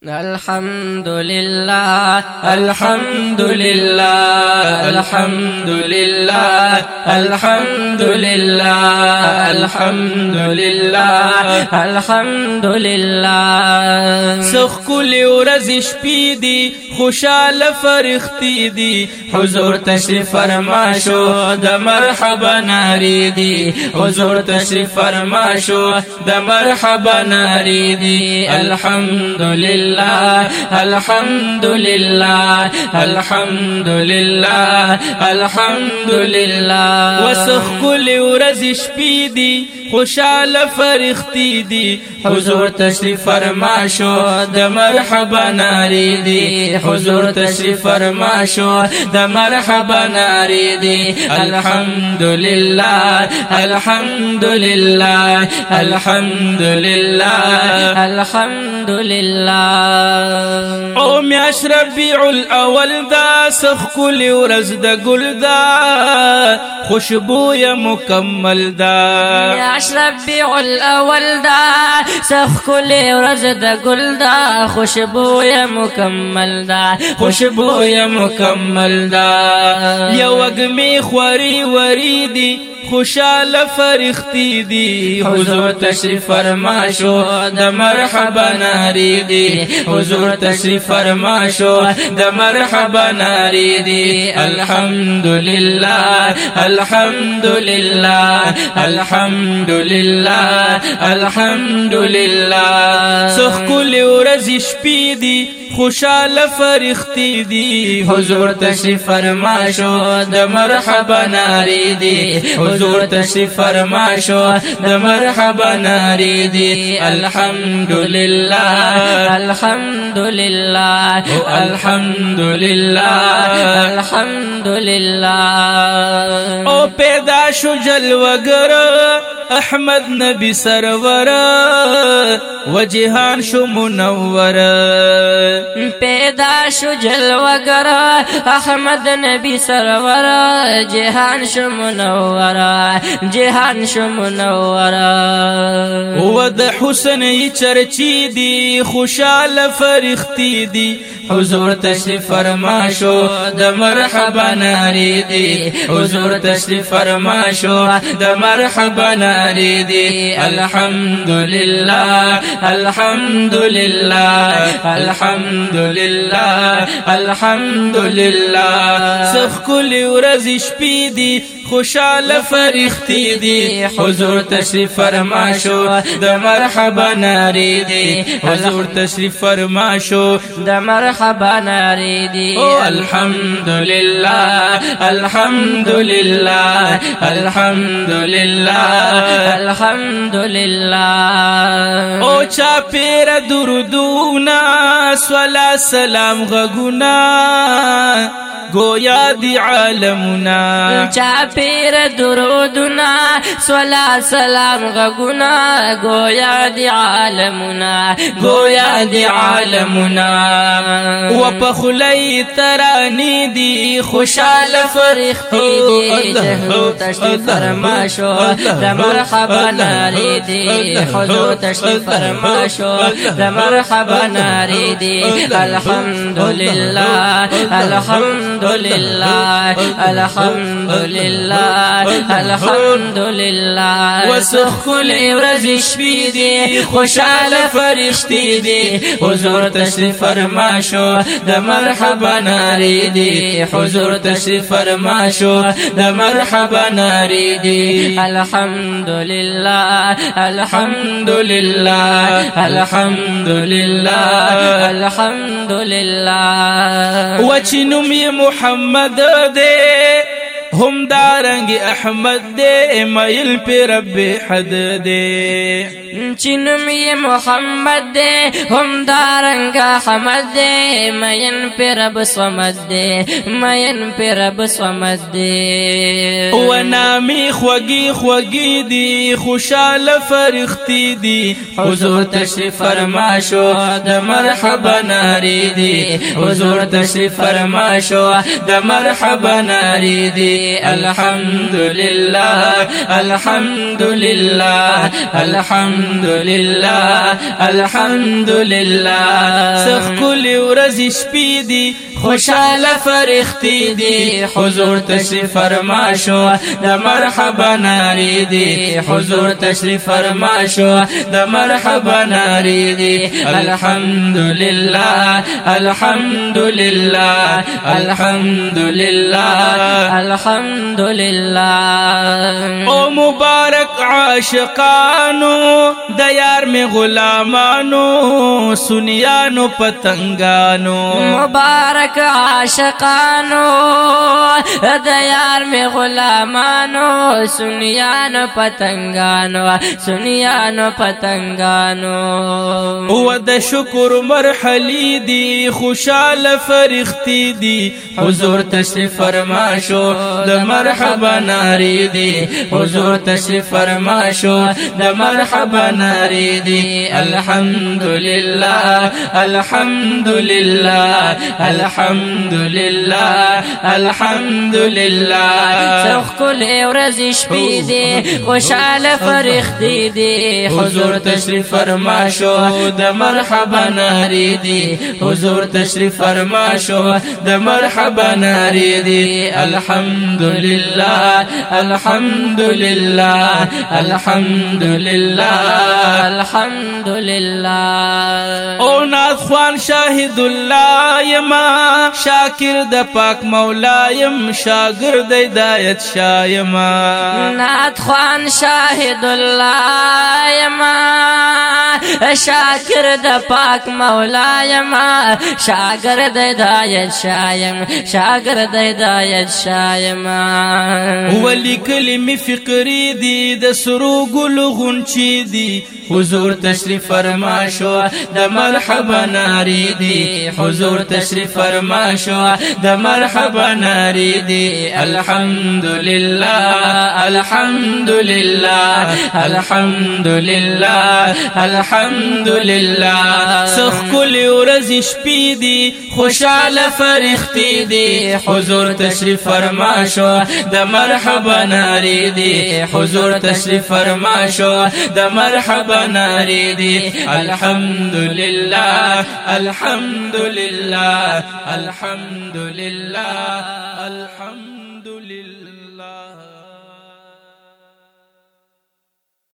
الحمد لله الحمد لله الحمد لله الحمد لله الحمد لله الحمد لله سخ کل ورځ شپې دي خوشاله فرښتې دي حضور تشریف فرما شو د مرحبا نارې دي حضور تشریف فرما شو د مرحبا نارې دي الحمد لله الحمد لله الحمد لله الحمد لله وسخ کل ورځ شپې دي خوشاله فرښتې دي حضور تشریف فرما شو د مرحبا نارې دي حضور تشریف فرما شو د مرحبا نارې دي الحمد لله الحمد لله الحمد لله الحمد لله او میاش ربیع الاول دا سخ کل ورځ د ګل دا خوشبوی مکمل دا میاش ربیع الاول دا سخ کل ورځ د ګل دا خوشبوی مکمل دا خوشبوی مکمل دا یو وګمی خوري وری دی خوشاله فرښتې دي حضور تشریف فرما شو د مرحبا نارې دي حضور تشریف فرما شو د مرحبا نارې دي الحمد لله الحمد لله الحمد لله الحمد لله سخ کل ورځ شپې دي خوشاله فرښتې دي حضور تشریف فرما شو د مرحبا نارې دي حضور تشریف فرما شو د مرحبا نارې دي الحمد لله الحمد لله الحمد لله الحمد لله او پیدا شو جلوگر احمد نبی سرور و جهان شو منور پیدا شو جلوگر احمد نبی سرور جهان شو منور جهان شو منور و د حسن چرچی دی خوشاله فرښتې دي حضور تشریف فرما شو د مرحبا نارې دي حضور تشریف فرما شو د مرحبا نارې دي الحمد لله الحمد لله الحمد لله الحمد لله سخ کل ورځ شپې دي خوشاله فرښتې دي حضور تشریف فرما شو د مرحبا نارې دي حضور تشریف فرما شو د مرحبا نارې دي الحمد لله الحمد لله الحمد لله الحمد لله او چا پیر درودونا صلا سلام غگونا گویا دی عالمنا چا پیر درودنا صلا سلام غگنا گویا دی عالمنا گویا دی عالمنا و پخلی ترانی دی خوشاله فرښتې دي حضور تشریف فرما شو د مرحبا نارې دي حضور تشریف فرما شو د مرحبا نارې دي الحمد لله الحمد لله الحمد لله الحمد لله وسخ کل ورځ شپې دي خوشاله فرښتې دي حضور تشریف فرما شو د مرحبا نارې دي حضور تشریف فرما شو د مرحبا نارې دي الحمد لله الحمد لله الحمد لله الحمد لله وچنم محمد دے هم دارنگ احمد دے مائل پہ رب حد دے چنم یہ محمد دے ہم دارنگ احمد دے مین پہ رب صمد دے مین پہ رب صمد دے و نامی خوگی خوگی دی خوشال فرختی دی حضور تشریف فرما شو د مرحبا ناری دی حضور تشریف فرما شو د مرحبا ناری دی دی الحمدلله الحمدلله الحمدلله الحمدلله سخکل ورځ شپې دي خوشاله فرښتې دي حضور تشریف فرما شو د مرحبا نارې دي حضور تشریف فرما شو د مرحبا نارې دي الحمدلله الحمدلله الحمدلله الحمدلله او مبارک عاشقانو د یار می غلامانو سنیانو پتنگانو مبارک عاشقانو د یار می غلامانو سنیانو پتنگانو سنیانو پتنگانو او د شکر مرحلی دی خوشاله فرښتې دي حضور تشریف فرما شو د مرحبا نارې دي حضور تشریف فرما شو د مرحبا نارې دي الحمدلله الحمدلله الحمدلله الحمدلله سخکل ورځ شپې دي خوشاله فرښتې دي حضور تشریف فرما شو د مرحبا نارې دي حضور تشریف فرما شو د مرحبا نارې دي الحمدلله الحمدلله الحمدلله الحمدلله او ناز خوان شاهد الله یما شاکر د پاک مولا یم شاگرد ہدایت شاه یما نعت خوان شاهد الله یما شاکر د پاک مولا یما شاگرد ہدایت شاه یم شاگرد ہدایت شاه یما ولی کلمی فقری دی د سرو گل غنچی دی حضور تشریف فرما شو د مرحبا ناری دی حضور تشریف فرما شو د مرحبا ناری دی الحمدلله الحمدلله الحمدلله الحمدلله سخکل ورځ شپې دي خوشاله فرښتې دي حضور تشریف فرما شو د مرحبا ناری دی حضور تشریف فرما شو د مرحبا ناری دی الحمدلله الحمدلله الحمدلله الحمد